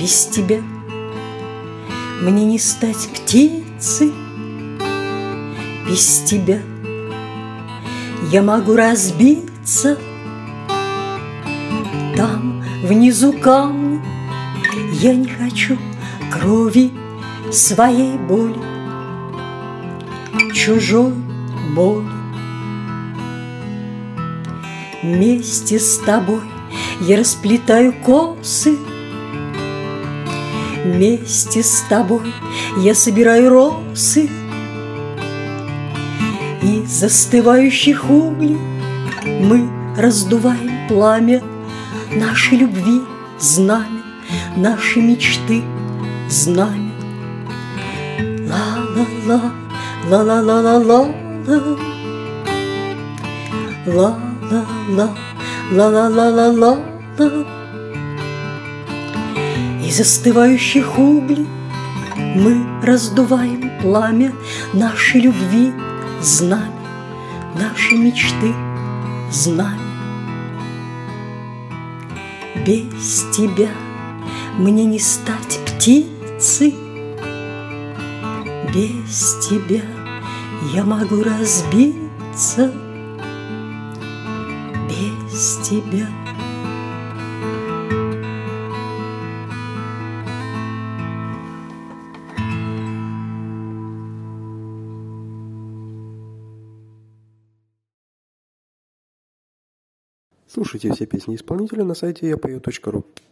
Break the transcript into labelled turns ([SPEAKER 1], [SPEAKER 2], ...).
[SPEAKER 1] Без тебя мне не стать птицей, без тебя я могу разбиться. Там внизу камни, я не хочу крови своей боли, чужой боли. Вместе с тобой я расплетаю косы, вместе с тобой я собираю росы. Из застывающих углей мы раздуваем пламя нашей любви, знамя нашей мечты, знамя. Ла-ла-ла, ла-ла-ла-ла-ла, ла-ла-ла, ла-ла-ла-ла-ла. Из застывающих углей мы раздуваем пламя нашей любви, знамя нашей мечты, знамя. Без тебя мне не стать птицей, без тебя я могу разбиться, без тебя.
[SPEAKER 2] Слушайте все песни исполнителя на сайте yapою.ru.